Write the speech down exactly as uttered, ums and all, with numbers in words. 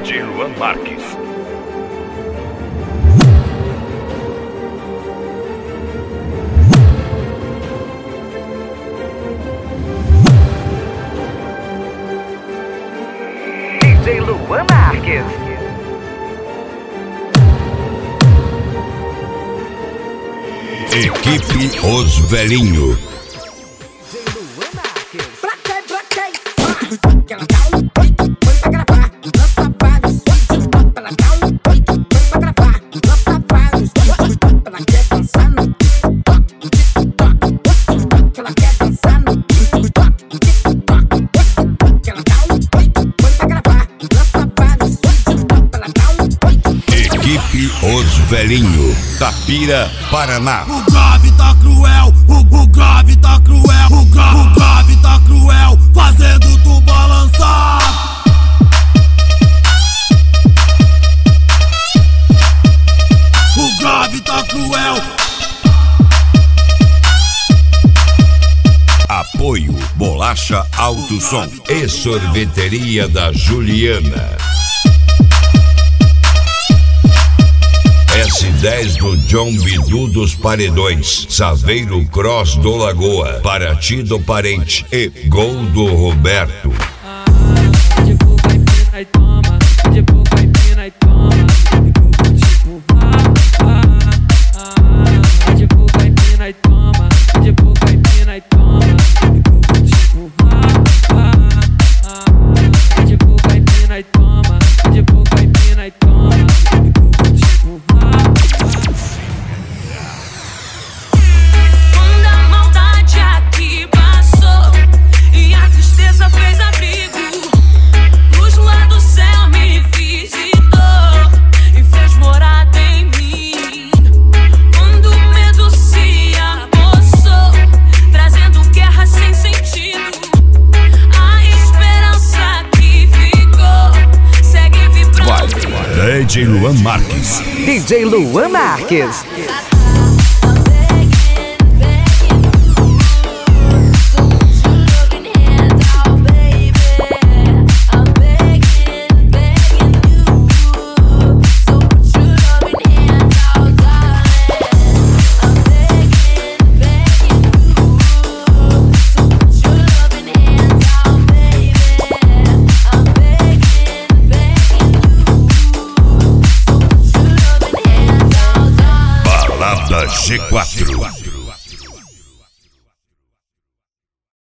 D J Luan Marques. D J Luan Marques. Equipe Os Velhinhos. Equipe Os Velhinhos, Tapira, Paraná. O grave tá cruel, o, o grave tá cruel, o, gra, o grave tá cruel, fazendo tu balançar. O grave tá cruel. Apoio Bolacha Alto Som e Sorveteria da Juliana. S dez do John Bidu dos Paredões, Saveiro Cross do Lagoa, Paraty do Parente e Gol do Roberto. Tipo vai pina e toma, tipo vai pina e toma, tipo tipo vai pina e toma, tipo vai pina e toma, tipo tipo vai pina e toma, tipo vai pina e toma, tipo Quando a maldade aqui passou e a tristeza fez abrigo, luz lá do céu me visitou e fez morada em mim. Quando o medo se apossou, trazendo guerra sem sentido, a esperança que ficou segue vibrando. D J Luan Marques. D J Luan Marques.